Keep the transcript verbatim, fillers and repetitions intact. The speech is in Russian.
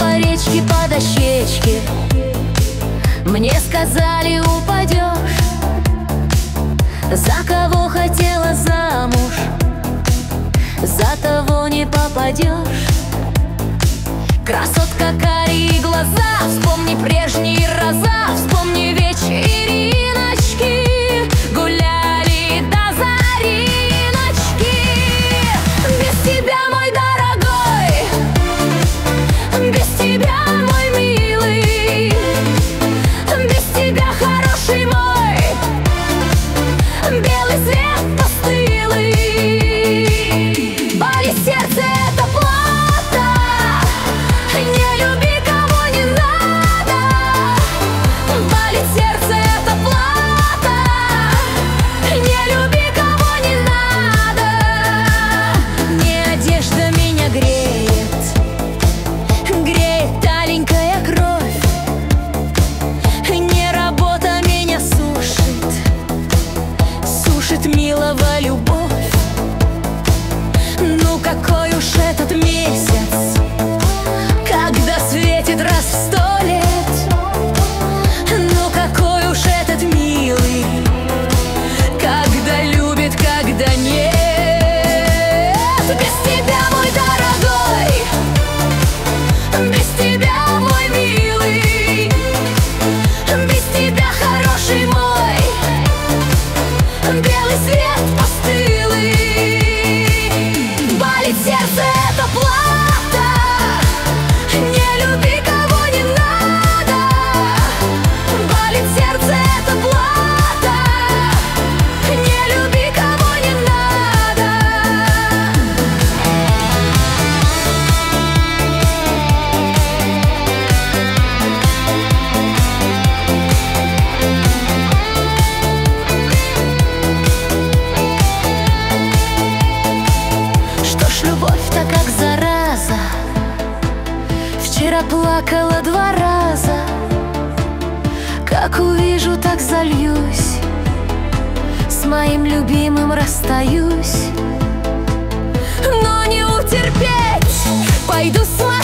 по речке, по дощечке. Мне сказали, упадешь. За кого хотела замуж, за того не попадешь. Красотка, карие глаза, вспомни прежние раза, вспомни вечериночки, гуляли до зариночки. Без тебя, мой дорогой, без тебя, мой милый, без тебя, хороший мой, белый свет постылый. Болит сердце, это плата, не люби, кого не надо. Болит сердце, это плата, не люби, кого не надо. Не одежда меня греет, греет таленькая кровь. Не работа меня сушит, сушит милого любовь. Ну какой уж этот месяц, когда светит раз в сто лет. Ну какой уж этот милый, когда любит, когда нет. Без тебя, мой дорогой, без тебя, мой милый, без тебя, хороший мой, белый свет постылый. Болит сердце, это плата, не люби, кого не надо. Болит сердце, это плата, не люби, кого не надо. Что ж, любовь-то как зараза, вчера плакала два раза. Как увижу, так зальюсь, с моим любимым расстаюсь. Но не утерпеть, пойду смотреть.